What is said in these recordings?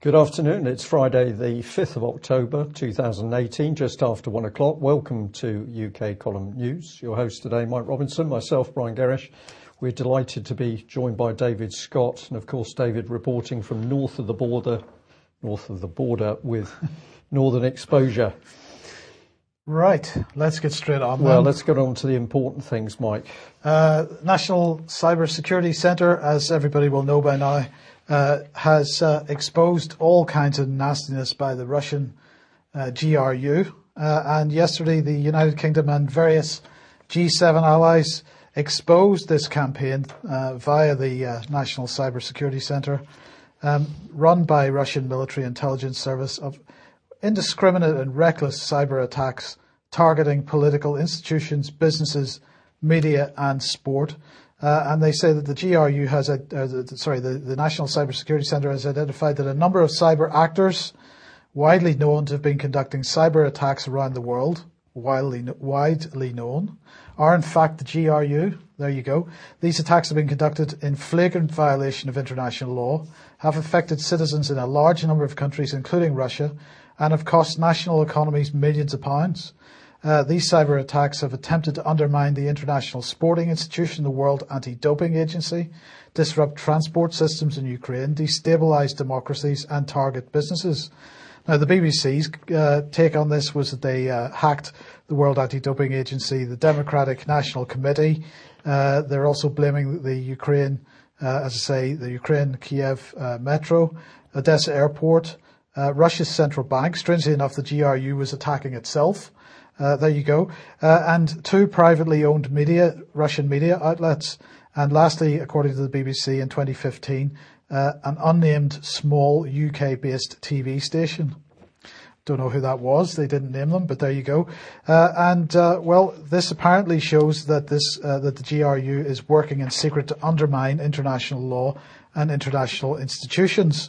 Good afternoon. It's Friday, the 5th of October, 2018, just after 1 o'clock. Welcome to UK Column News. Your host today, Mike Robinson, myself, Brian Gerrish. We're delighted to be joined by David Scott, and of course, David reporting from north of the border with Northern Exposure. Right, let's get straight on. Well, let's get on to the important things, Mike. National Cyber Security Centre, as everybody will know by now, has exposed all kinds of nastiness by the Russian GRU. And yesterday, the United Kingdom and various G7 allies exposed this campaign via the National Cyber Security Centre, run by Russian military intelligence service, of indiscriminate and reckless cyber attacks targeting political institutions, businesses, media and sport. And they say that the GRU has, the National Cyber Security Centre has identified that a number of cyber actors widely known to have been conducting cyber attacks around the world, widely known, are in fact the GRU. There you go. These attacks have been conducted in flagrant violation of international law, have affected citizens in a large number of countries, including Russia, and have cost national economies millions of pounds. These cyber attacks have attempted to undermine the international sporting institution, the World Anti-Doping Agency, disrupt transport systems in Ukraine, destabilise democracies and target businesses. Now, the BBC's take on this was that they hacked the World Anti-Doping Agency, the Democratic National Committee. They're also blaming the Ukraine, the Ukraine Kiev metro, Odessa airport, Russia's central bank. Strangely enough, the GRU was attacking itself. There you go. And two privately owned Russian media outlets. And lastly, according to the BBC in 2015, an unnamed small UK-based TV station. Don't know who that was. They didn't name them, but there you go. This apparently shows that that the GRU is working in secret to undermine international law and international institutions.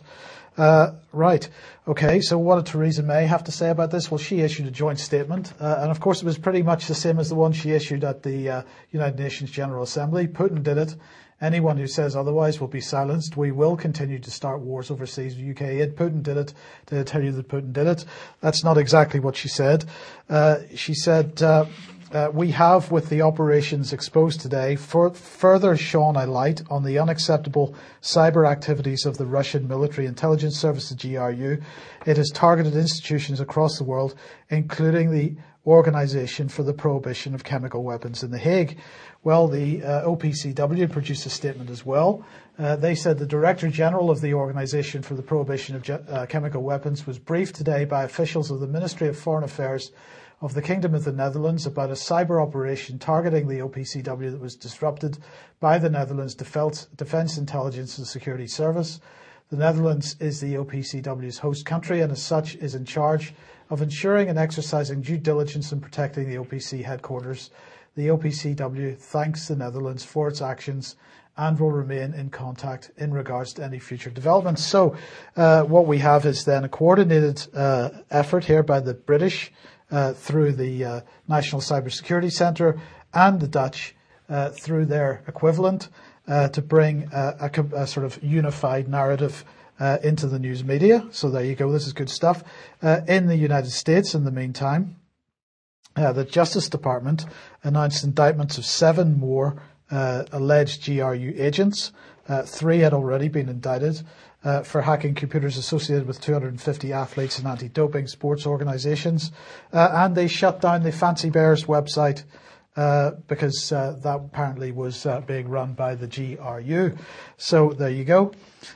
Right. Okay. So what did Theresa May have to say about this? Well, she issued a joint statement. And of course, it was pretty much the same as the one she issued at the United Nations General Assembly. Putin did it. Anyone who says otherwise will be silenced. We will continue to start wars overseas with UK aid. Putin did it. Did I tell you that Putin did it? That's not exactly what she said. She said, we have, with the operations exposed today, further shone a light on the unacceptable cyber activities of the Russian military intelligence service, the GRU. It has targeted institutions across the world, including the Organisation for the Prohibition of Chemical Weapons in The Hague. Well, the OPCW produced a statement as well. They said the Director General of the Organisation for the Prohibition of Chemical Weapons was briefed today by officials of the Ministry of Foreign Affairs of the Kingdom of the Netherlands about a cyber operation targeting the OPCW that was disrupted by the Netherlands Defence Intelligence and Security Service. The Netherlands is the OPCW's host country and as such is in charge of ensuring and exercising due diligence in protecting the OPC headquarters. The OPCW thanks the Netherlands for its actions and will remain in contact in regards to any future developments. So what we have is then a coordinated effort here by the British through the National Cyber Security Centre and the Dutch through their equivalent to bring a sort of unified narrative into the news media. So there you go. This is good stuff. In the United States, in the meantime, the Justice Department announced indictments of 7 more alleged GRU agents. 3 had already been indicted for hacking computers associated with 250 athletes and anti-doping sports organisations. And they shut down the Fancy Bears website because that apparently was being run by the GRU. So there you go.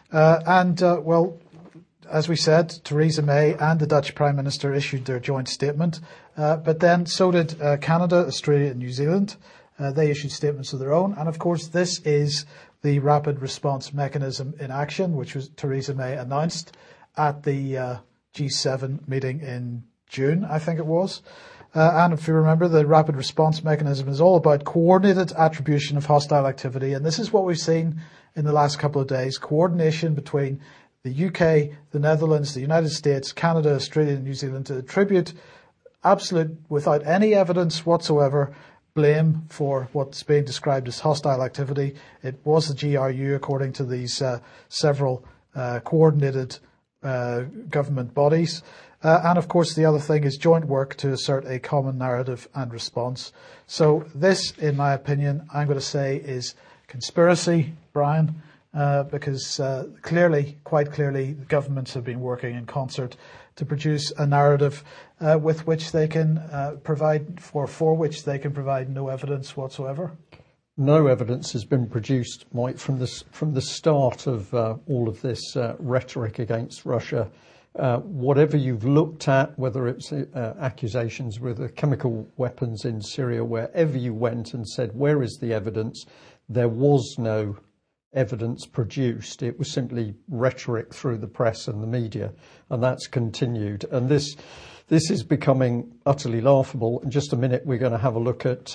As we said, Theresa May and the Dutch Prime Minister issued their joint statement, but then so did Canada, Australia and New Zealand. They issued statements of their own. And of course, this is the rapid response mechanism in action, which was Theresa May announced at the G7 meeting in June, I think it was. And if you remember, the rapid response mechanism is all about coordinated attribution of hostile activity. And this is what we've seen in the last couple of days, coordination between the UK, the Netherlands, the United States, Canada, Australia and New Zealand to attribute absolute, without any evidence whatsoever, blame for what's being described as hostile activity. It was the GRU, according to these several coordinated government bodies. And of course, the other thing is joint work to assert a common narrative and response. So this, in my opinion, I'm going to say is conspiracy, Brian, because quite clearly, the governments have been working in concert to produce a narrative with which they can for which they can provide no evidence whatsoever. No evidence has been produced, Mike, from the start of all of this rhetoric against Russia. Whatever you've looked at, whether it's accusations with the chemical weapons in Syria, wherever you went and said, where is the evidence? There was no evidence produced. It was simply rhetoric through the press and the media, and that's continued. And this is becoming utterly laughable. In just a minute, we're going to have a look at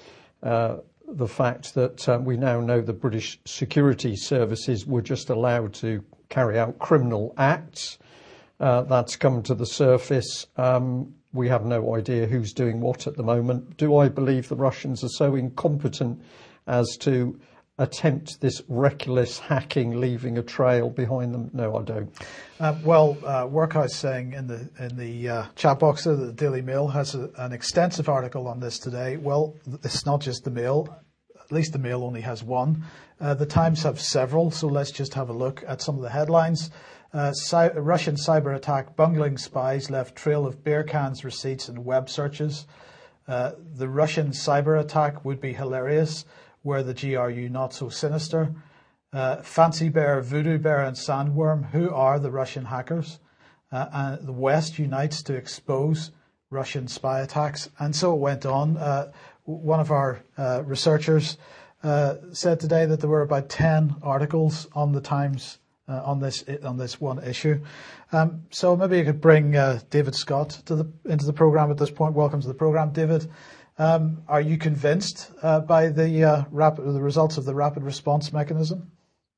the fact that we now know the British security services were just allowed to carry out criminal acts. That's come to the surface. We have no idea who's doing what at the moment. Do I believe the Russians are so incompetent as to attempt this reckless hacking, leaving a trail behind them? No, I don't. Workhouse saying in the chat box that the Daily Mail has an extensive article on this today. Well, it's not just the Mail. At least the Mail only has one. The Times have several, so let's just have a look at some of the headlines. Russian cyber attack, bungling spies left trail of beer cans, receipts and web searches. The Russian cyber attack would be hilarious, were the GRU not so sinister. Fancy Bear, Voodoo Bear and Sandworm, who are the Russian hackers? And the West unites to expose Russian spy attacks. And so it went on. One of our researchers said today that there were about 10 articles on the Times on this one issue. So maybe you could bring David Scott into the program at this point. Welcome to the program, David. Are you convinced by the results of the rapid response mechanism?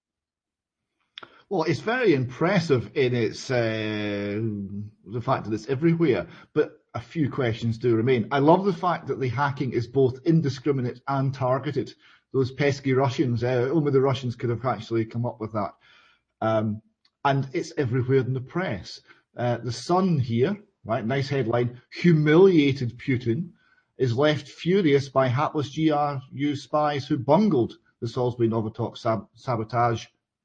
Well, it's very impressive in its the fact that it's everywhere, but a few questions do remain. I love the fact that the hacking is both indiscriminate and targeted. Those pesky Russians, only the Russians could have actually come up with that. And it's everywhere in the press. The Sun here, right, nice headline, humiliated Putin is left furious by hapless GRU spies who bungled the Salisbury Novichok sabotage,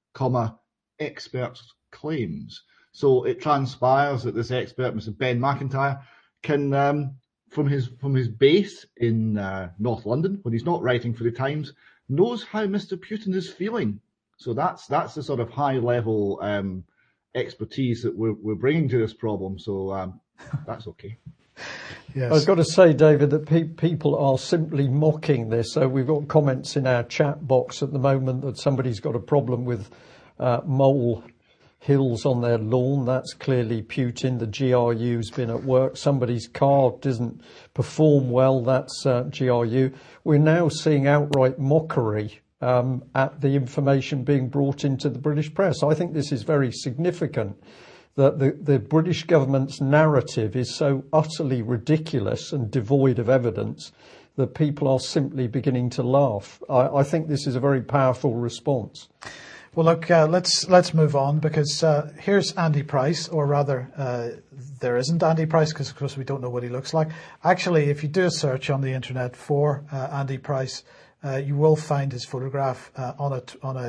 experts' claims. So it transpires that this expert, Mr. Ben McIntyre, can, from his base in North London, when he's not writing for the Times, knows how Mr. Putin is feeling. So that's the sort of high-level expertise that we're bringing to this problem. So that's okay. Yes. I've got to say, David, that people are simply mocking this. So we've got comments in our chat box at the moment that somebody's got a problem with mole hills on their lawn. That's clearly Putin. The GRU's been at work. Somebody's car doesn't perform well. That's GRU. We're now seeing outright mockery at the information being brought into the British press. I think this is very significant, that the British government's narrative is so utterly ridiculous and devoid of evidence that people are simply beginning to laugh. I think this is a very powerful response. Well, look, let's move on, because here's Andy Price, or rather, there isn't Andy Price, because of course we don't know what he looks like. Actually, if you do a search on the internet for Andy Price, you will find his photograph on a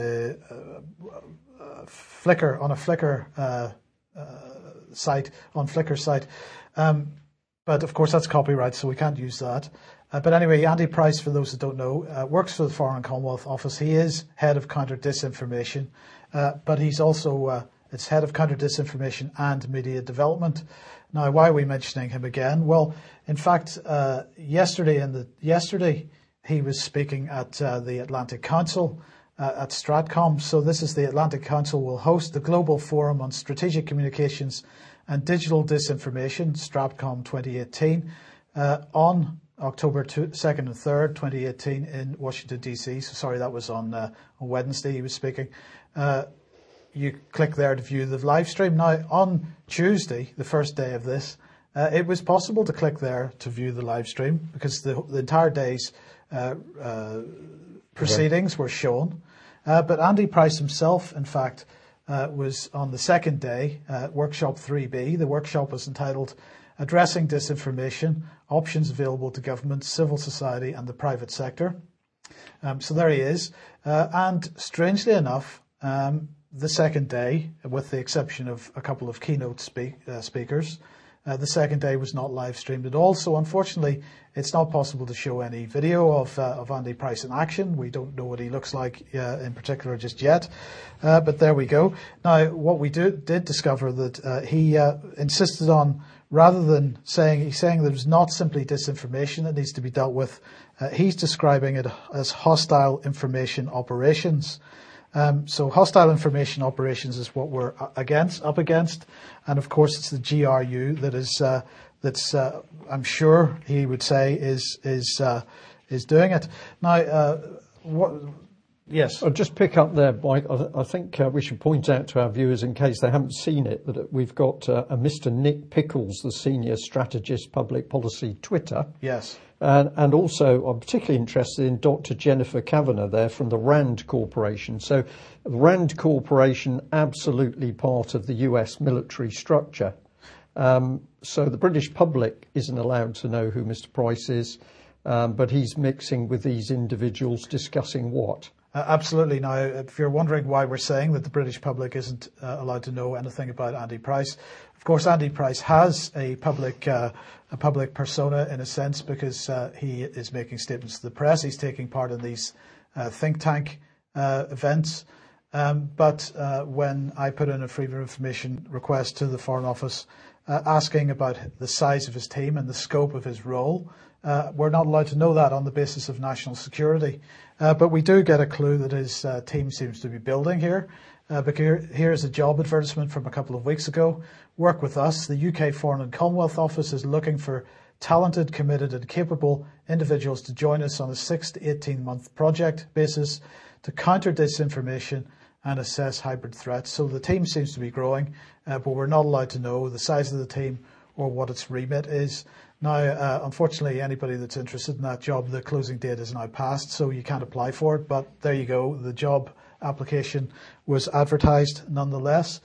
Flickr site, on Flickr site. But of course that's copyright, so we can't use that. But anyway, Andy Price, for those that don't know, works for the Foreign and Commonwealth Office. He is head of counter-disinformation, but he's also it's head of counter-disinformation and media development. Now, why are we mentioning him again? Well, in fact, yesterday he was speaking at the Atlantic Council at Stratcom. So this is the Atlantic Council will host the Global Forum on Strategic Communications and Digital Disinformation, Stratcom 2018, on October 2nd and 3rd, 2018 in Washington, D.C. So sorry, that was on Wednesday he was speaking. You click there to view the live stream. Now, on Tuesday, the first day of this, it was possible to click there to view the live stream because the entire day's proceedings were shown. But Andy Price himself, in fact, was on the second day, workshop 3B. The workshop was entitled Addressing Disinformation, Options Available to Government, Civil Society and the Private Sector. So there he is. And strangely enough, the second day, with the exception of a couple of keynote speakers, the second day was not live streamed at all. So unfortunately, it's not possible to show any video of Andy Price in action. We don't know what he looks like in particular just yet. But there we go. Now, what we did discover that he insisted on, rather than he's saying there's not simply disinformation that needs to be dealt with, he's describing it as hostile information operations. So hostile information operations is what we're up against, and of course it's the GRU that's I'm sure he would say is doing it now. Yes. I'll just pick up there, Mike. I think we should point out to our viewers, in case they haven't seen it, that we've got a Mr. Nick Pickles, the Senior Strategist Public Policy, Twitter. Yes. And also, I'm particularly interested in Dr. Jennifer Kavanagh there from the RAND Corporation. So, RAND Corporation, absolutely part of the US military structure. So the British public isn't allowed to know who Mr. Price is, but he's mixing with these individuals discussing what? Absolutely. Now, if you're wondering why we're saying that the British public isn't allowed to know anything about Andy Price, of course, Andy Price has a public persona in a sense, because he is making statements to the press. He's taking part in these think tank events. But when I put in a Freedom of Information request to the Foreign Office asking about the size of his team and the scope of his role, we're not allowed to know that on the basis of national security. But we do get a clue that his team seems to be building here. Because here's a job advertisement from a couple of weeks ago. Work with us. The UK Foreign and Commonwealth Office is looking for talented, committed and capable individuals to join us on a 6 to 18-month project basis to counter disinformation and assess hybrid threats. So the team seems to be growing, but we're not allowed to know the size of the team or what its remit is. Now, unfortunately, anybody that's interested in that job, the closing date is now passed, so you can't apply for it. But there you go. The job application was advertised nonetheless.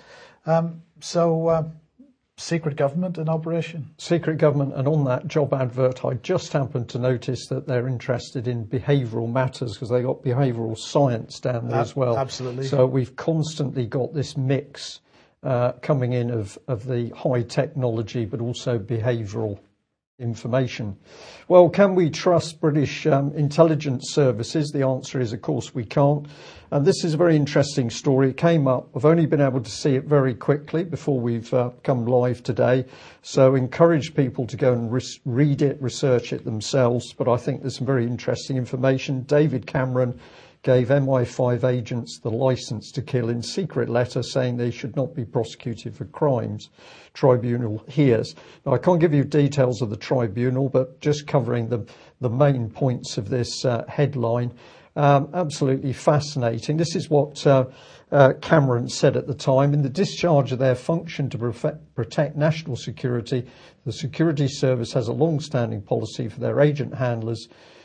Secret government in operation. Secret government, and on that job advert, I just happened to notice that they're interested in behavioural matters, because they got behavioural science down there as well. Absolutely. So we've constantly got this mix coming in of the high technology, but also behavioural information. Well, can we trust British intelligence services? The answer is, of course, we can't. And this is a very interesting story. It came up. I've only been able to see it very quickly before we've come live today. So encourage people to go and read it, research it themselves. But I think there's some very interesting information. David Cameron gave MI5 agents the license to kill in secret letter, saying they should not be prosecuted for crimes. Tribunal hears. Now, I can't give you details of the tribunal, but just covering the main points of this headline. Absolutely fascinating. This is what Cameron said at the time. In the discharge of their function to protect national security, the security service has a long-standing policy for their agent handlers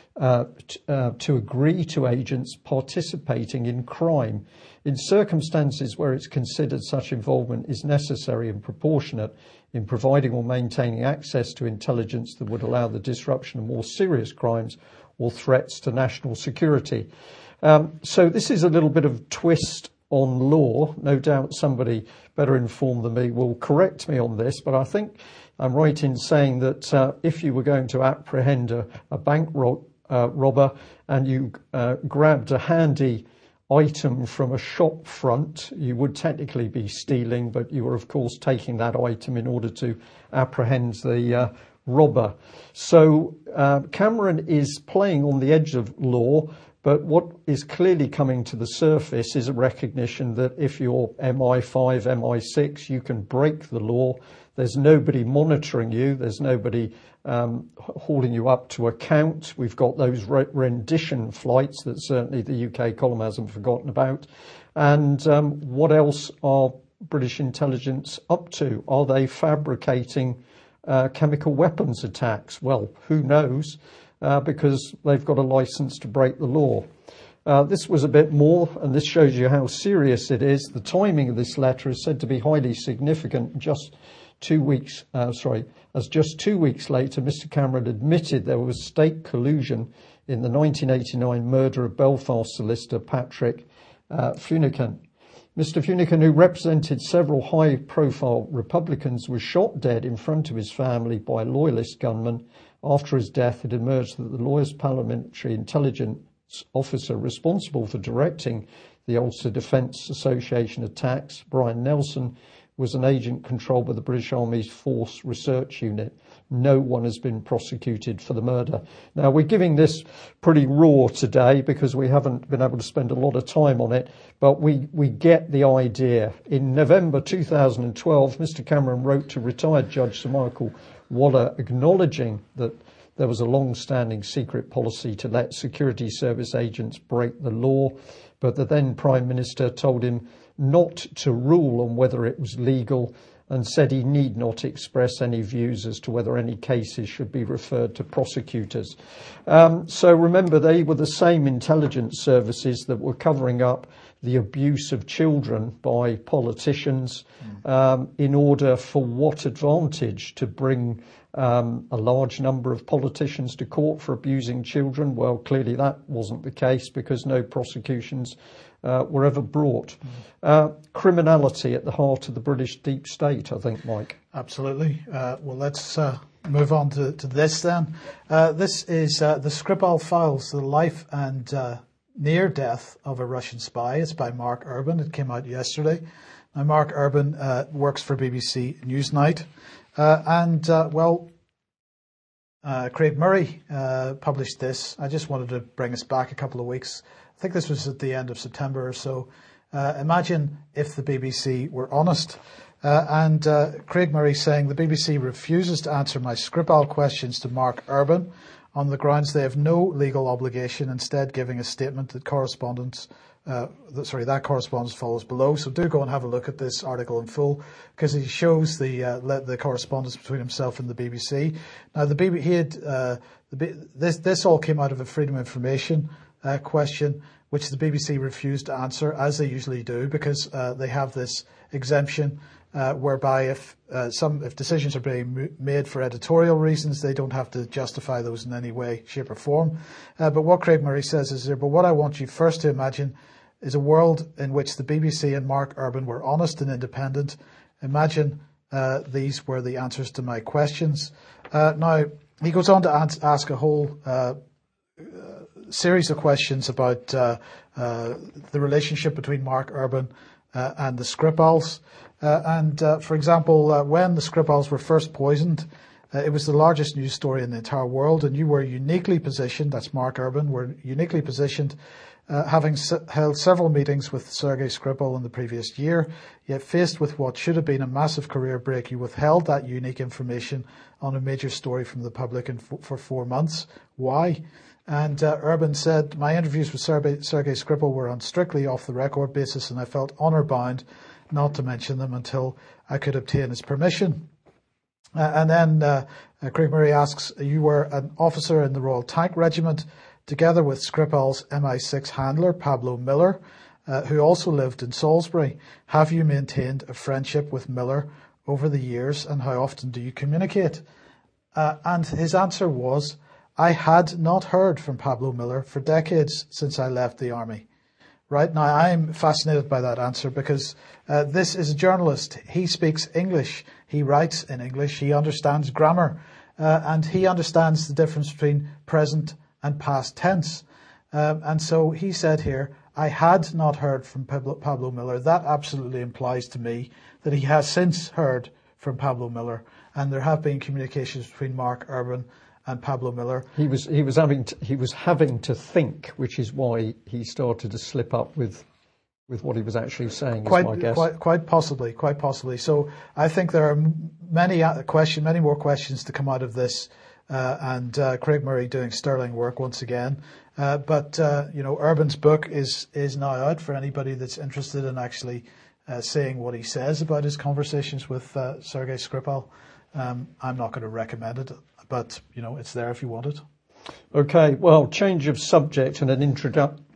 to agree to agents participating in crime in circumstances where it's considered such involvement is necessary and proportionate in providing or maintaining access to intelligence that would allow the disruption of more serious crimes or threats to national security. So this is a little bit of twist on law. No doubt somebody better informed than me will correct me on this, but I think I'm right in saying that if you were going to apprehend a bank robber and you grabbed a handy item from a shop front, you would technically be stealing, but you were of course taking that item in order to apprehend the robber. So Cameron is playing on the edge of law, but what is clearly coming to the surface is a recognition that if you're MI5, MI6, you can break the law. There's nobody monitoring you. There's nobody hauling you up to account. We've got those rendition flights that certainly the UK column hasn't forgotten about. And what else are British intelligence up to? Are they fabricating chemical weapons attacks? Well, who knows? Because they've got a license to break the law. This was a bit more, and this shows you how serious it is. The timing of this letter is said to be highly significant. Just 2 weeks later, Mr. Cameron admitted there was state collusion in the 1989 murder of Belfast solicitor Patrick Finucane. Mr. Finucane, who represented several high-profile Republicans, was shot dead in front of his family by a loyalist gunman. After his death, it emerged that the lawyer's parliamentary intelligence officer responsible for directing the Ulster Defence Association attacks, Brian Nelson, was an agent controlled by the British Army's Force Research Unit. No one has been prosecuted for the murder. Now, we're giving this pretty raw today because we haven't been able to spend a lot of time on it, but we get the idea. In November 2012, Mr. Cameron wrote to retired Judge Sir Michael Waller acknowledging that there was a long-standing secret policy to let security service agents break the law, but the then Prime Minister told him not to rule on whether it was legal and said he need not express any views as to whether any cases should be referred to prosecutors. So remember, they were the same intelligence services that were covering up the abuse of children by politicians in order for what advantage? To bring a large number of politicians to court for abusing children? Well, clearly that wasn't the case because no prosecutions were ever brought. Criminality at the heart of the British deep state, I think, Mike. Absolutely. Well, let's move on to this then. This is the Skripal Files, the life and near death of a Russian spy. It's by Mark Urban. It came out yesterday. Now, Mark Urban works for BBC Newsnight. Craig Murray published this. I just wanted to bring us back a couple of weeks. I think this was at the end of September or so. Imagine if the BBC were honest. Craig Murray saying the BBC refuses to answer my Skripal questions to Mark Urban on the grounds they have no legal obligation, instead giving a statement that correspondence follows below. So do go and have a look at this article in full, because he shows the correspondence between himself and the BBC. Now, this all came out of a Freedom of Information question, which the BBC refused to answer, as they usually do, because they have this exemption whereby if decisions are being made for editorial reasons, they don't have to justify those in any way, shape or form. But what Craig Murray says is here, but what I want you first to imagine is a world in which the BBC and Mark Urban were honest and independent. Imagine these were the answers to my questions. Now, he goes on to ask a whole series of questions about the relationship between Mark Urban and the Skripals. For example, when the Skripals were first poisoned, it was the largest news story in the entire world, and you were uniquely positioned, that's Mark Urban, were uniquely positioned, having held several meetings with Sergei Skripal in the previous year, yet faced with what should have been a massive career break, you withheld that unique information on a major story from the public for 4 months. Why? And Urban said, my interviews with Sergei Skripal were on strictly off-the-record basis, and I felt honour-bound not to mention them until I could obtain his permission. And then Craig Murray asks, you were an officer in the Royal Tank Regiment, together with Skripal's MI6 handler, Pablo Miller, who also lived in Salisbury. Have you maintained a friendship with Miller over the years, and how often do you communicate? And his answer was, I had not heard from Pablo Miller for decades since I left the army. Right now, I'm fascinated by that answer because this is a journalist. He speaks English. He writes in English. He understands grammar. And he understands the difference between present and past tense. And so he said here, I had not heard from Pablo Miller. That absolutely implies to me that he has since heard from Pablo Miller. And there have been communications between Mark Urban and Pablo Miller. He was having to think, which is why he started to slip up with what he was actually saying. Quite possibly. So I think there are many more questions to come out of this, and Craig Murray doing sterling work once again. But Urban's book is now out for anybody that's interested in actually saying what he says about his conversations with Sergei Skripal. I'm not going to recommend it, but it's there if you want it. Okay, well, change of subject and an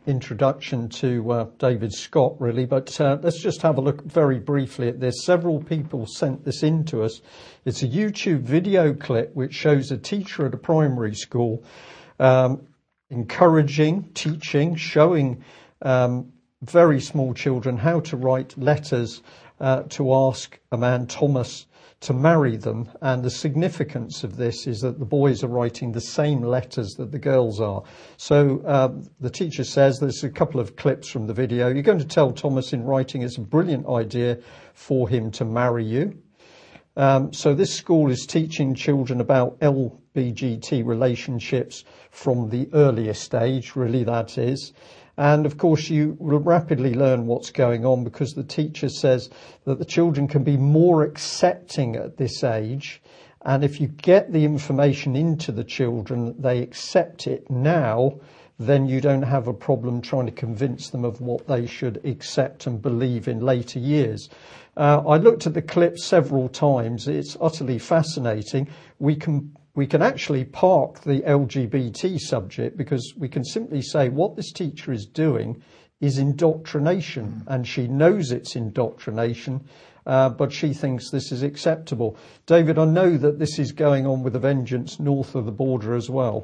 introduction to David Scott, really, but let's just have a look very briefly at this. Several people sent this in to us. It's a YouTube video clip which shows a teacher at a primary school encouraging, teaching, showing very small children how to write letters to ask a man, Thomas, to marry them. And the significance of this is that the boys are writing the same letters that the girls are. So the teacher says, there's a couple of clips from the video, you're going to tell Thomas in writing it's a brilliant idea for him to marry you. So this school is teaching children about LBGT relationships from the earliest age, really that is. And of course, you will rapidly learn what's going on because the teacher says that the children can be more accepting at this age. And if you get the information into the children, they accept it now, then you don't have a problem trying to convince them of what they should accept and believe in later years. I looked at the clip several times. It's utterly fascinating. We can actually park the LGBT subject because we can simply say what this teacher is doing is indoctrination, and she knows it's indoctrination, but she thinks this is acceptable. David, I know that this is going on with a vengeance north of the border as well.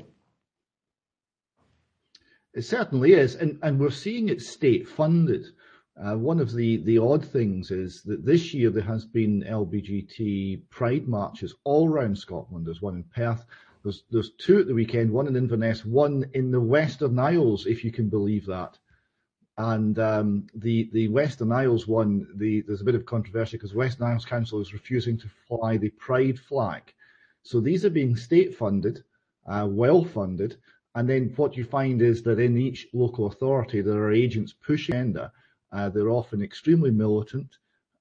It certainly is, and we're seeing it state-funded. One of the odd things is that this year there has been LBGT pride marches all around Scotland. There's one in Perth, there's two at the weekend, one in Inverness, one in the Western Isles, if you can believe that. And the Western Isles one, there's a bit of controversy because Western Isles Council is refusing to fly the pride flag. So these are being state-funded, well-funded, and then what you find is that in each local authority there are agents pushing agenda. They're often extremely militant,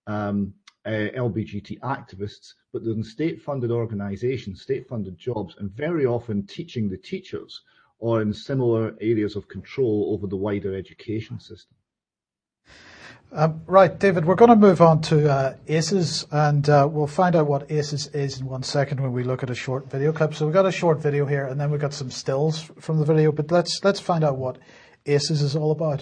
LBGT activists, but they're in state-funded organisations, state-funded jobs, and very often teaching the teachers or in similar areas of control over the wider education system. Right, David, we're going to move on to ACES, and we'll find out what ACES is in 1 second when we look at a short video clip. So we've got a short video here, and then we've got some stills from the video, but let's find out what ACES is all about.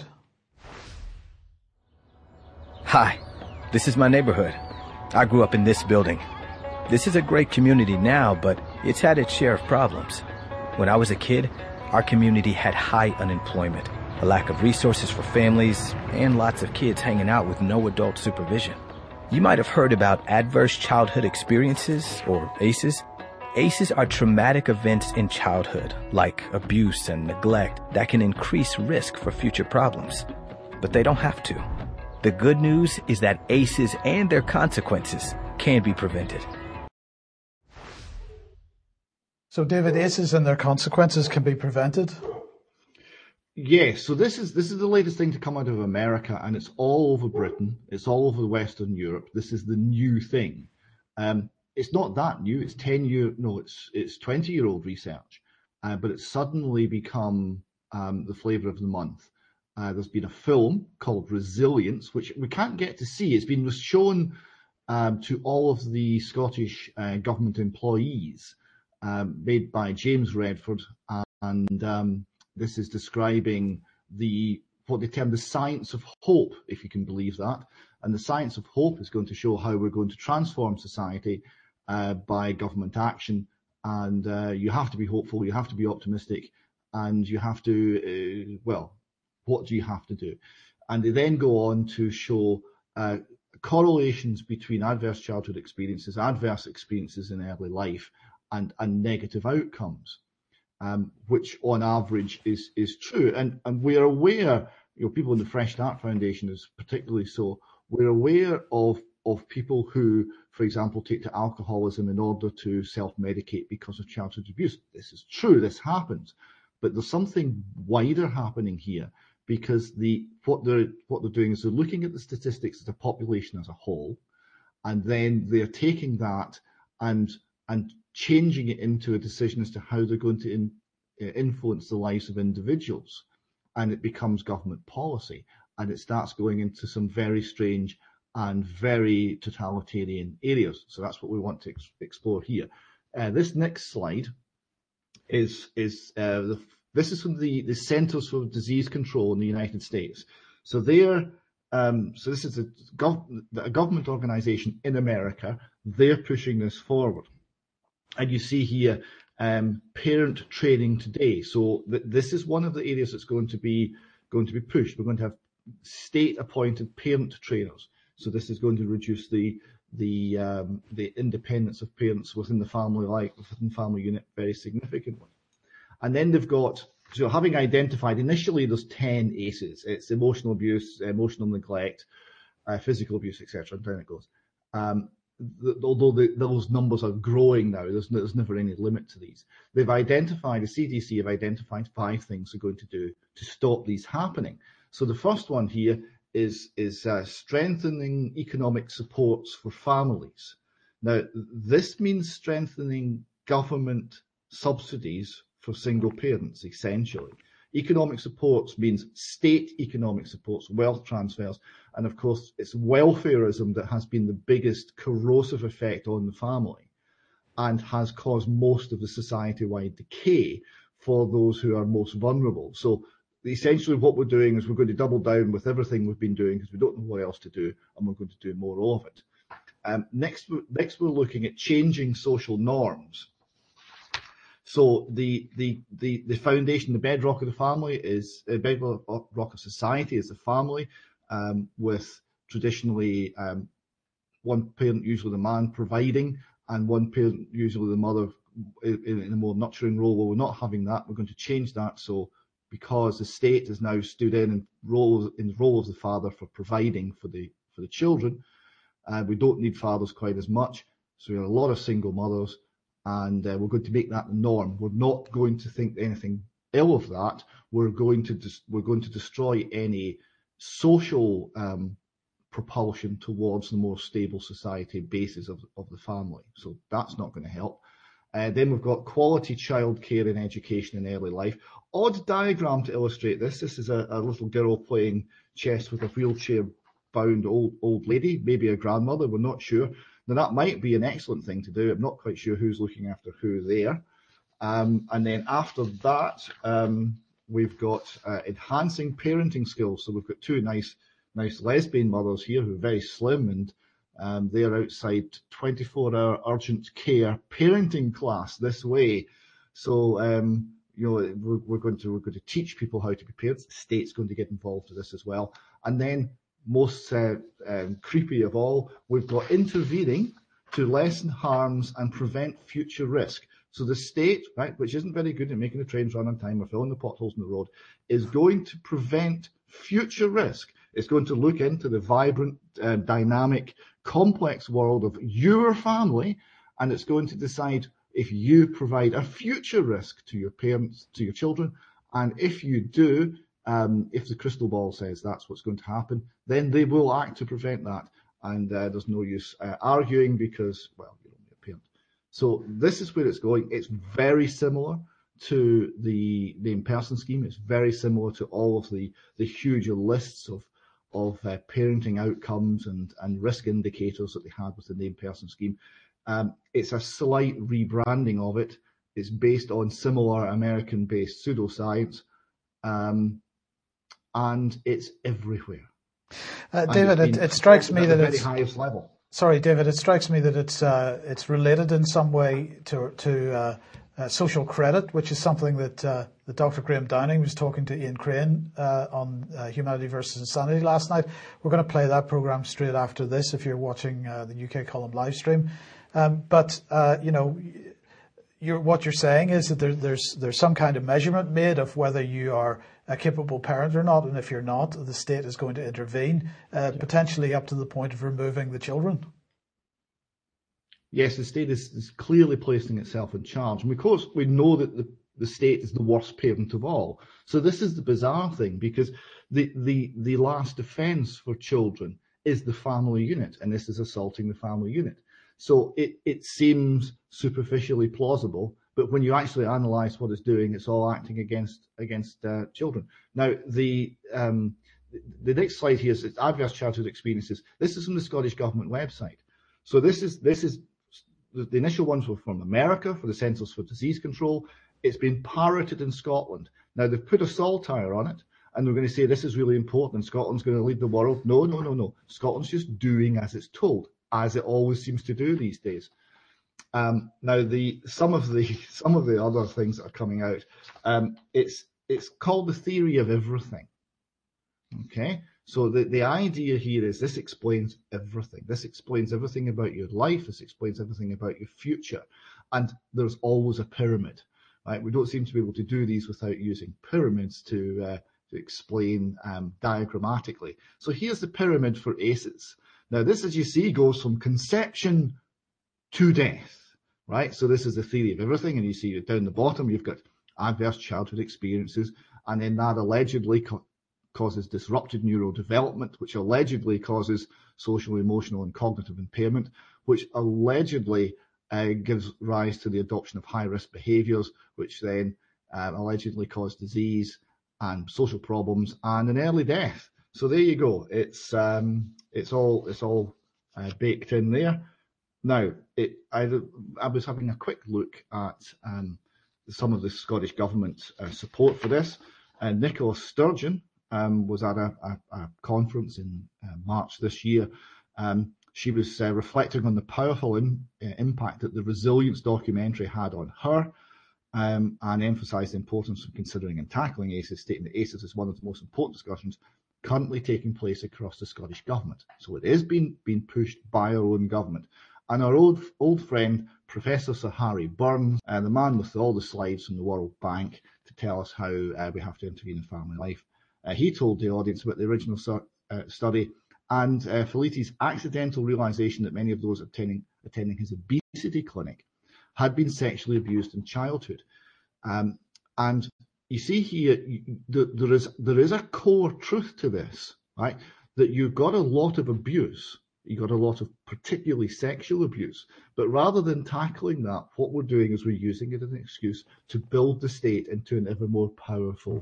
Hi, this is my neighborhood. I grew up in this building. This is a great community now, but it's had its share of problems. When I was a kid, our community had high unemployment, a lack of resources for families, and lots of kids hanging out with no adult supervision. You might have heard about Adverse Childhood Experiences, or ACEs. ACEs are traumatic events in childhood, like abuse and neglect, that can increase risk for future problems. But they don't have to. The good news is that ACEs and their consequences can be prevented. So, David, ACEs and their consequences can be prevented? Yes, so this is the latest thing to come out of America, and it's all over Britain, it's all over Western Europe. This is the new thing. It's not that new, it's 20-year-old research, but it's suddenly become the flavour of the month. There's been a film called Resilience, which we can't get to see. It's been shown to all of the Scottish government employees, made by James Redford, and this is describing what they term the science of hope, if you can believe that. And the science of hope is going to show how we're going to transform society by government action. And you have to be hopeful, you have to be optimistic, and you have to, what do you have to do? And they then go on to show correlations between adverse childhood experiences, adverse experiences in early life, and negative outcomes, which on average is true. And we're aware, people in the Fresh Start Foundation is particularly so, we're aware of people who, for example, take to alcoholism in order to self-medicate because of childhood abuse. This is true, this happens, but there's something wider happening here, because what they're doing is they're looking at the statistics of the population as a whole, and then they're taking that and changing it into a decision as to how they're going to influence the lives of individuals, and it becomes government policy, and it starts going into some very strange and very totalitarian areas. So that's what we want to explore here. This next slide is the This is from the Centers for Disease Control in the United States. So this is a government organization in America. They're pushing this forward. And you see here, parent training today. So this is one of the areas that's going to be pushed. We're going to have state-appointed parent trainers. So this is going to reduce the independence of parents within the family unit very significantly. And then they've got, so having identified, initially there's 10 ACEs. It's emotional abuse, emotional neglect, physical abuse, etc. And down it goes. Although those numbers are growing now, there's never any limit to these. They've identified, the CDC have identified 5 things they're going to do to stop these happening. So the first one here is strengthening economic supports for families. Now, this means strengthening government subsidies for single parents, essentially. Economic supports means state economic supports, wealth transfers, and of course it's welfareism that has been the biggest corrosive effect on the family and has caused most of the society-wide decay for those who are most vulnerable. So essentially what we're doing is we're going to double down with everything we've been doing because we don't know what else to do, and we're going to do more of it. Next we're looking at changing social norms. So the foundation, the bedrock of the family is the bedrock of society is the family, with traditionally one parent, usually the man, providing, and one parent, usually the mother, in a more nurturing role. Well, we're not having that. We're going to change that. So because the state has now stood in the role of the father for providing for the children, we don't need fathers quite as much. So we have a lot of single mothers. And we're going to make that the norm. We're not going to think anything ill of that. We're going to destroy any social propulsion towards the more stable society basis of the family. So that's not going to help. Then we've got quality childcare and education in early life. Odd diagram to illustrate this. This is a little girl playing chess with a wheelchair-bound old lady, maybe a grandmother. We're not sure. Now, that might be an excellent thing to do. I'm not quite sure who's looking after who there. And then after that, we've got enhancing parenting skills. So we've got 2 nice lesbian mothers here who are very slim, and they're outside 24-hour urgent care parenting class this way. So, we're going to teach people how to be parents. The state's going to get involved with this as well. And then most creepy of all, we've got intervening to lessen harms and prevent future risk. So the state, right, which isn't very good at making the trains run on time or filling the potholes in the road, is going to prevent future risk. It's going to look into the vibrant, dynamic, complex world of your family, and it's going to decide if you provide a future risk to your parents, to your children, and if you do, if the crystal ball says that's what's going to happen, then they will act to prevent that. And there's no use arguing because, well, you're only a parent. So this is where it's going. It's very similar to the in-person scheme. It's very similar to all of the huge lists of parenting outcomes and risk indicators that they had with the in-person scheme. It's a slight rebranding of it. It's based on similar American-based pseudoscience. And it's everywhere. David, it strikes me that it's at the very highest level. Sorry, David, it strikes me that it's related in some way to social credit, which is something that Dr. Graham Downing was talking to Ian Crane on Humanity versus Insanity last night. We're going to play that program straight after this if you're watching the UK Column live stream. But what you're saying is that there's some kind of measurement made of whether you are a capable parent or not, and if you're not, the state is going to intervene, potentially up to the point of removing the children. Yes, the state is clearly placing itself in charge, and of course we know that the state is the worst parent of all. So this is the bizarre thing, because the last defence for children is the family unit, and this is assaulting the family unit. So it seems superficially plausible, but when you actually analyse what it's doing, it's all acting against children. Now, the next slide here is adverse childhood experiences. This is from the Scottish Government website. So this is the initial ones were from America for the Centres for Disease Control. It's been parroted in Scotland. Now, they've put a saltire on it, and they're going to say this is really important, and Scotland's going to lead the world. No. Scotland's just doing as it's told, as it always seems to do these days. Now, some of the other things that are coming out, it's called the theory of everything. Okay, so the idea here is this explains everything. This explains everything about your life. This explains everything about your future. And there's always a pyramid, right? We don't seem to be able to do these without using pyramids to explain diagrammatically. So here's the pyramid for ACEs. Now, this, as you see, goes from conception to death, right? So this is the theory of everything. And you see down the bottom, you've got adverse childhood experiences, and then that allegedly causes disrupted neurodevelopment, which allegedly causes social, emotional, and cognitive impairment, which allegedly gives rise to the adoption of high-risk behaviours, which then allegedly cause disease and social problems and an early death. So there you go. It's all baked in there. Now, I was having a quick look at some of the Scottish Government support for this. Nicola Sturgeon was at a conference in March this year. She was reflecting on the powerful impact that the Resilience documentary had on her, and emphasised the importance of considering and tackling ACEs, stating that ACEs is one of the most important discussions currently taking place across the Scottish Government. So it is being pushed by our own government. And our old friend, Professor Sir Harry Burns, the man with all the slides from the World Bank to tell us how we have to intervene in family life, he told the audience about the original study and Feliti's accidental realisation that many of those attending his obesity clinic had been sexually abused in childhood. And you see here, there is a core truth to this, right? That you've got a lot of abuse. You've got a lot of particularly sexual abuse. But rather than tackling that, what we're doing is we're using it as an excuse to build the state into an ever more powerful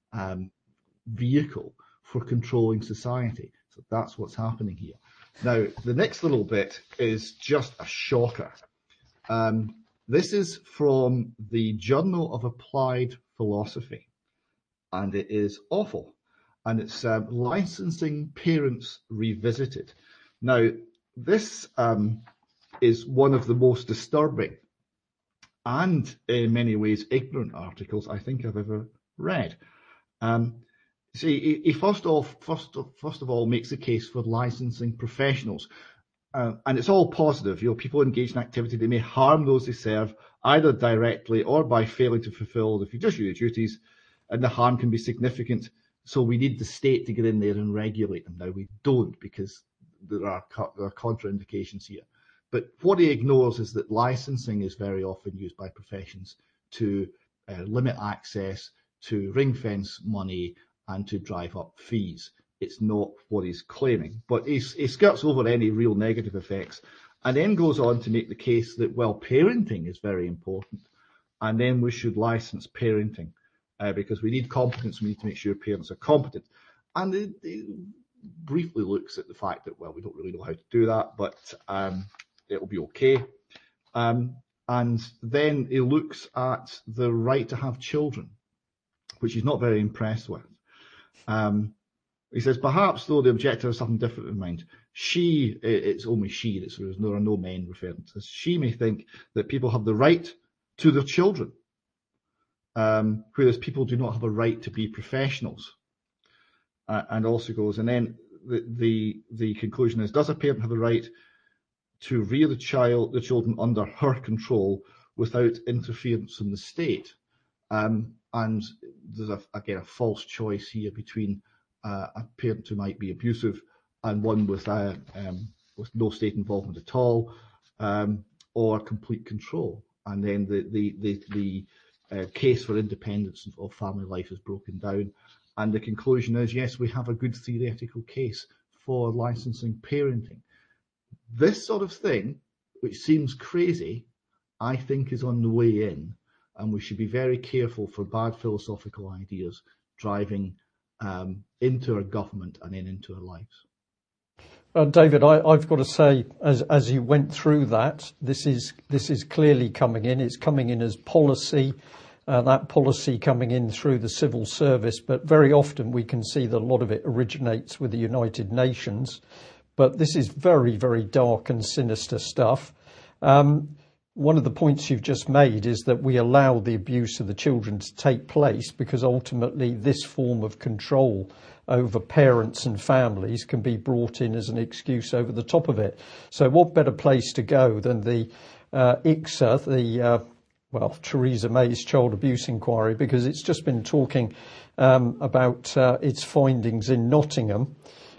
vehicle for controlling society. So that's what's happening here. Now, the next little bit is just a shocker. This is from the Journal of Applied Philosophy, and it is awful. And it's Licensing Parents Revisited. Now, this is one of the most disturbing and, in many ways, ignorant articles I think I've ever read. See, he first of all makes the case for licensing professionals. And it's all positive. You know, people engage in activity, they may harm those they serve, either directly or by failing to fulfill the fiduciary duties, and the harm can be significant. So we need the state to get in there and regulate them. Now, we don't, because there are contraindications here. But what he ignores is that licensing is very often used by professions to limit access, to ring fence money, and to drive up fees. It's not what he's claiming, but he skirts over any real negative effects, and then goes on to make the case that, well, parenting is very important, and then we should license parenting because we need competence. We need to make sure parents are competent. And it briefly looks at the fact that, well, we don't really know how to do that, but it'll be okay. And then he looks at the right to have children, which he's not very impressed with. He says, perhaps, though, the objector has something different in mind. It's only she, there are no men referring to this. She may think that people have the right to their children, whereas people do not have a right to be professionals. And also goes, and then the conclusion is, does a parent have a right to rear the children under her control without interference from the state? And there's, again, a false choice here between a parent who might be abusive and one with no state involvement at all, or complete control. And then the case for independence of family life is broken down. And the conclusion is, yes, we have a good theoretical case for licensing parenting. This sort of thing, which seems crazy, I think is on the way in. And we should be very careful for bad philosophical ideas driving into our government and then into our lives. David, I've got to say, as you went through that, this is clearly coming in. It's coming in as policy. that policy coming in through the civil service, but very often we can see that a lot of it originates with the United Nations. But this is very, very dark and sinister stuff. One of the points you've just made is that we allow the abuse of the children to take place because ultimately this form of control over parents and families can be brought in as an excuse over the top of it. So what better place to go than the ICSA, Theresa May's child abuse inquiry, because it's just been talking about its findings in Nottingham.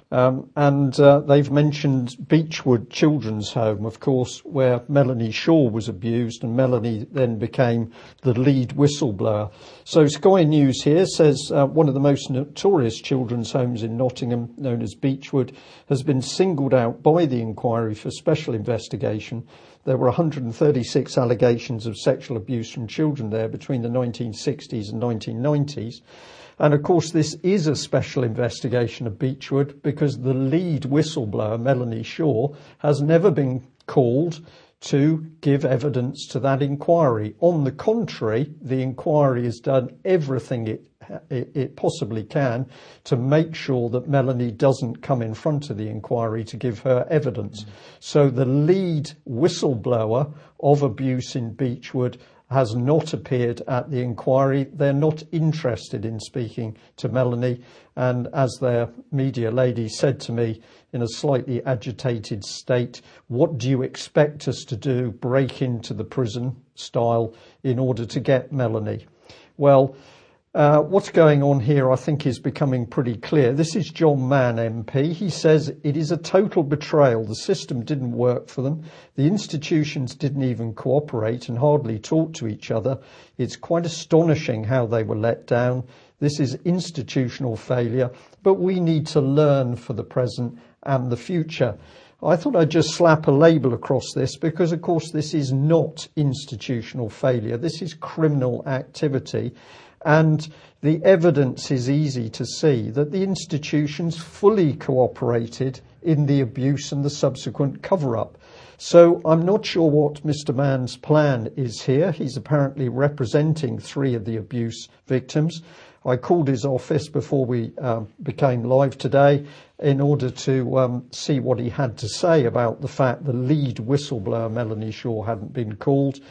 And they've mentioned Beechwood Children's Home, of course, where Melanie Shaw was abused, and Melanie then became the lead whistleblower. So Sky News here says one of the most notorious children's homes in Nottingham, known as Beechwood, has been singled out by the inquiry for special investigation. There were 136 allegations of sexual abuse from children there between the 1960s and 1990s. And of course, this is a special investigation of Beechwood because the lead whistleblower, Melanie Shaw, has never been called to give evidence to that inquiry. On the contrary, the inquiry has done everything it possibly can to make sure that Melanie doesn't come in front of the inquiry to give her evidence. So the lead whistleblower of abuse in Beechwood has not appeared at the inquiry. They're not interested in speaking to Melanie. And as their media lady said to me in a slightly agitated state, what do you expect us to do? Break into the prison style in order to get Melanie? Well, what's going on here, I think, is becoming pretty clear. This is John Mann, MP. He says it is a total betrayal. The system didn't work for them. The institutions didn't even cooperate and hardly talk to each other. It's quite astonishing how they were let down. This is institutional failure, but we need to learn for the present and the future. I thought I'd just slap a label across this because, of course, this is not institutional failure. This is criminal activity. And the evidence is easy to see that the institutions fully cooperated in the abuse and the subsequent cover-up. So I'm not sure what Mr. Mann's plan is here. He's apparently representing 3 of the abuse victims. I called his office before we became live today in order to see what he had to say about the fact the lead whistleblower, Melanie Shaw, hadn't been called.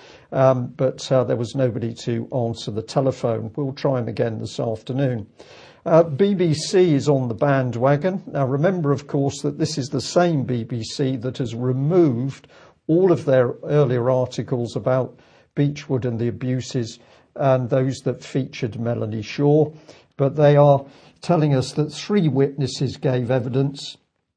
But there was nobody to answer the telephone. We'll try him again this afternoon. BBC is on the bandwagon. Now, remember, of course, that this is the same BBC that has removed all of their earlier articles about Beechwood and the abuses and those that featured Melanie Shaw. But they are telling us that 3 witnesses who gave evidence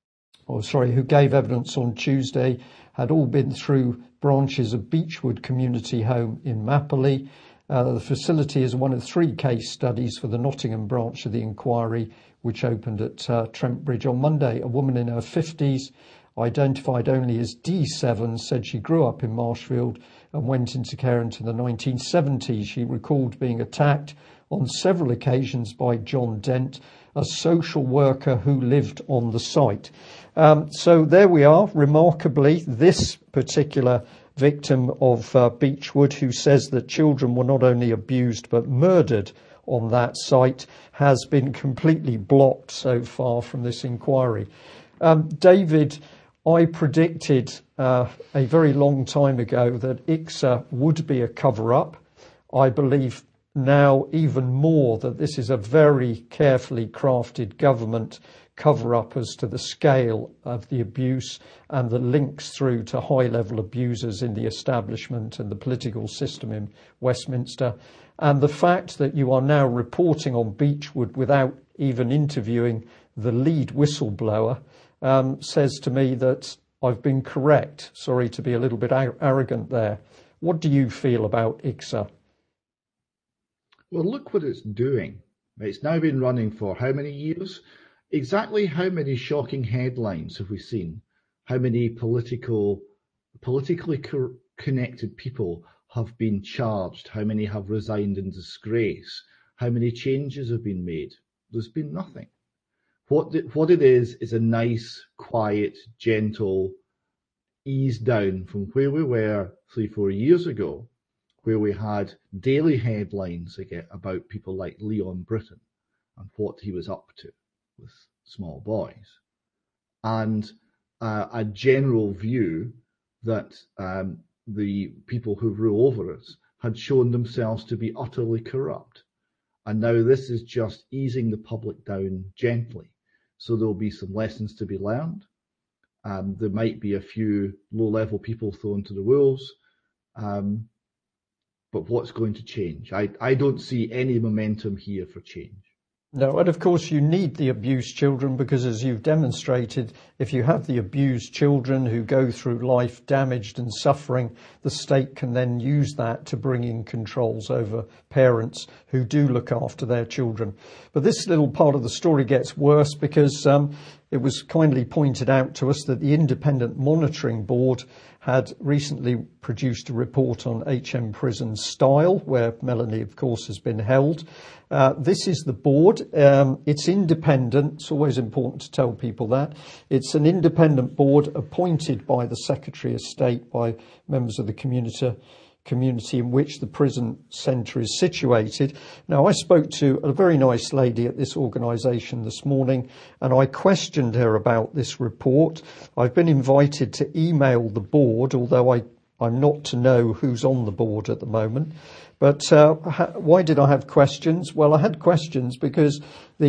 on Tuesday had all been through branches of Beechwood Community Home in Mapley. The facility is one of 3 case studies for the Nottingham branch of the inquiry, which opened at Trent Bridge on Monday. A woman in her 50s, identified only as D7, said she grew up in Marshfield and went into care into the 1970s. She recalled being attacked on several occasions by John Dent, a social worker who lived on the site. So there we are. Remarkably, this particular victim of Beechwood, who says that children were not only abused but murdered on that site, has been completely blocked so far from this inquiry. David, I predicted a very long time ago that ICSA would be a cover-up. I believe now even more that this is a very carefully crafted government cover-up as to the scale of the abuse and the links through to high-level abusers in the establishment and the political system in Westminster. And the fact that you are now reporting on Beechwood without even interviewing the lead whistleblower says to me that I've been correct. Sorry to be a little bit arrogant there. What do you feel about ICSA? Well, look what it's doing. It's now been running for how many years? Exactly how many shocking headlines have we seen? How many politically connected people have been charged? How many have resigned in disgrace? How many changes have been made? There's been nothing. What it is a nice, quiet, gentle ease down from where we were 3-4 years ago, where we had daily headlines again about people like Leon Britton and what he was up to with small boys, and a general view that the people who rule over us had shown themselves to be utterly corrupt. And now this is just easing the public down gently. So there'll be some lessons to be learned. There might be a few low-level people thrown to the wolves. But what's going to change? I don't see any momentum here for change. No, and of course you need the abused children, because as you've demonstrated, if you have the abused children who go through life damaged and suffering, the state can then use that to bring in controls over parents who do look after their children. But this little part of the story gets worse, because it was kindly pointed out to us that the Independent Monitoring Board had recently produced a report on HM Prison Style, where Melanie, of course, has been held. This is the board. It's independent. It's always important to tell people that. It's an independent board appointed by the Secretary of State, by members of the community in which the prison centre is situated. Now, I spoke to a very nice lady at this organisation this morning, and I questioned her about this report. I've been invited to email the board, although I'm not to know who's on the board at the moment. But why did I have questions? Well, I had questions because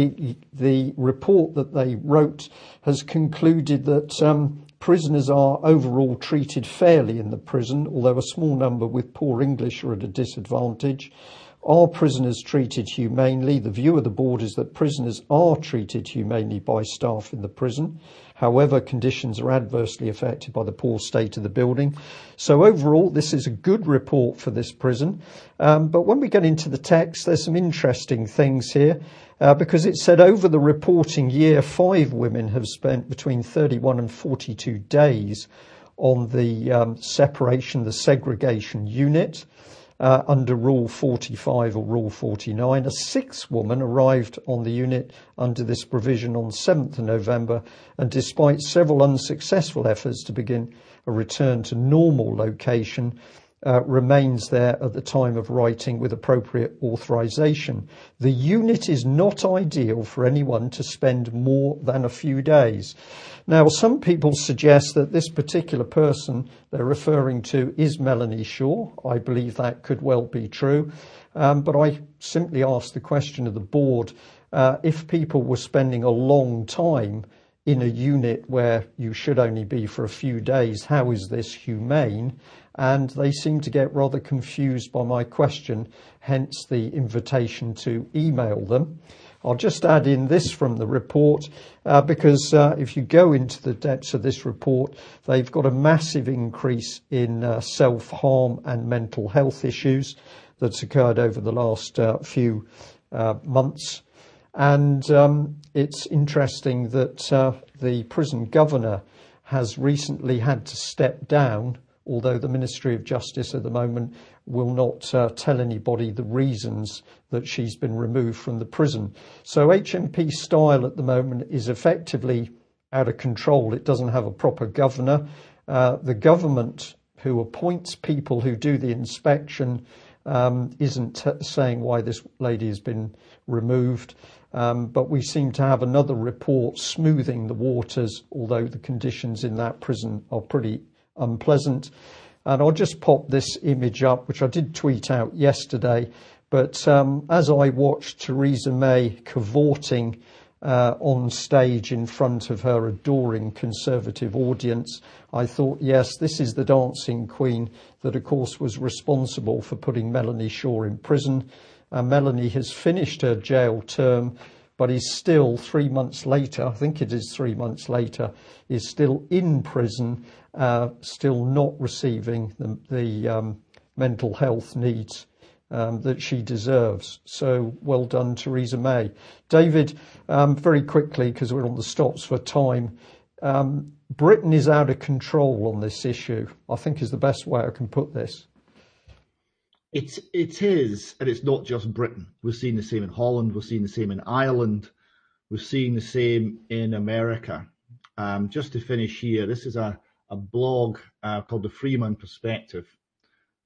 the report that they wrote has concluded that prisoners are overall treated fairly in the prison, although a small number with poor English are at a disadvantage. Are prisoners treated humanely? The view of the board is that prisoners are treated humanely by staff in the prison. However, conditions are adversely affected by the poor state of the building. So overall, this is a good report for this prison. But when we get into the text, there's some interesting things here. Because it said over the reporting year, 5 women have spent between 31 and 42 days on the separation, the segregation unit under Rule 45 or Rule 49. A 6th woman arrived on the unit under this provision on 7th of November, and despite several unsuccessful efforts to begin a return to normal location, remains there at the time of writing with appropriate authorisation. The unit is not ideal for anyone to spend more than a few days. Now, some people suggest that this particular person they're referring to is Melanie Shaw. I believe that could well be true. But I simply asked the question of the board, if people were spending a long time in a unit where you should only be for a few days, how is this humane? And they seem to get rather confused by my question, hence the invitation to email them. I'll just add in this from the report, because if you go into the depths of this report, they've got a massive increase in self-harm and mental health issues that's occurred over the last few months. And it's interesting that the prison governor has recently had to step down, although the Ministry of Justice at the moment will not tell anybody the reasons that she's been removed from the prison. So HMP Style at the moment is effectively out of control. It doesn't have a proper governor. The government who appoints people who do the inspection isn't saying why this lady has been removed. But we seem to have another report smoothing the waters, although the conditions in that prison are pretty unpleasant. And I'll just pop this image up, which I did tweet out yesterday. But as I watched Theresa May cavorting on stage in front of her adoring Conservative audience, I thought, yes, this is the dancing queen that, of course, was responsible for putting Melanie Shaw in prison. Melanie has finished her jail term, but is still 3 months later, I think it is 3 months later, is still in prison, still not receiving the mental health needs that she deserves. So well done, Theresa May. David, very quickly, because we're on the stops for time, Britain is out of control on this issue, I think is the best way I can put this. It is, and it's not just Britain. We're seeing the same in Holland, we're seeing the same in Ireland, we're seeing the same in America. Just to finish here, this is a blog called The Freeman Perspective,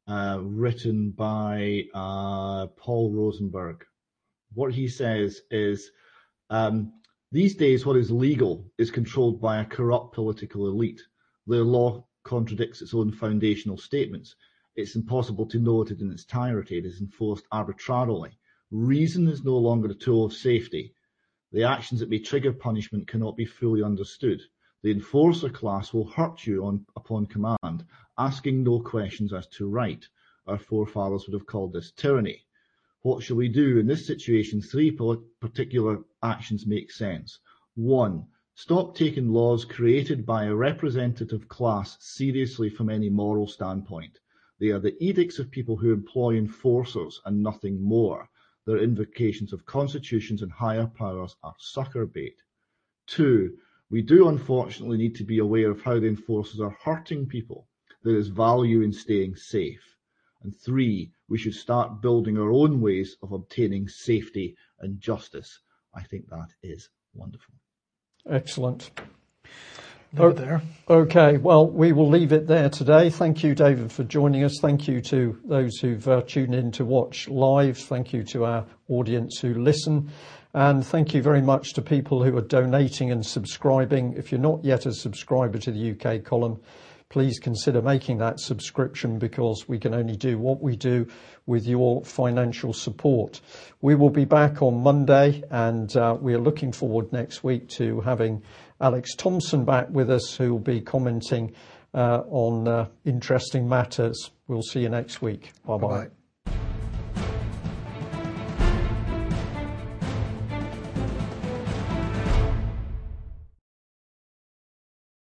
written by Paul Rosenberg. What he says is, these days what is legal is controlled by a corrupt political elite. The law contradicts its own foundational statements. It's impossible to know it in its entirety. It is enforced arbitrarily. Reason is no longer a tool of safety. The actions that may trigger punishment cannot be fully understood. The enforcer class will hurt you upon command, asking no questions as to right. Our forefathers would have called this tyranny. What shall we do? In this situation, three particular actions make sense. 1. Stop taking laws created by a representative class seriously from any moral standpoint. They are the edicts of people who employ enforcers and nothing more. Their invocations of constitutions and higher powers are sucker bait. 2. We do unfortunately need to be aware of how the enforcers are hurting people. There is value in staying safe. And 3, we should start building our own ways of obtaining safety and justice. I think that is wonderful. Excellent. Leave it there. Okay, well, we will leave it there today. Thank you, David, for joining us. Thank you to those who've tuned in to watch live. Thank you to our audience who listen. And thank you very much to people who are donating and subscribing. If you're not yet a subscriber to the UK Column, please consider making that subscription, because we can only do what we do with your financial support. We will be back on Monday, and we are looking forward next week to having Alex Thompson back with us, who will be commenting on interesting matters. We'll see you next week. Bye-bye. Bye-bye.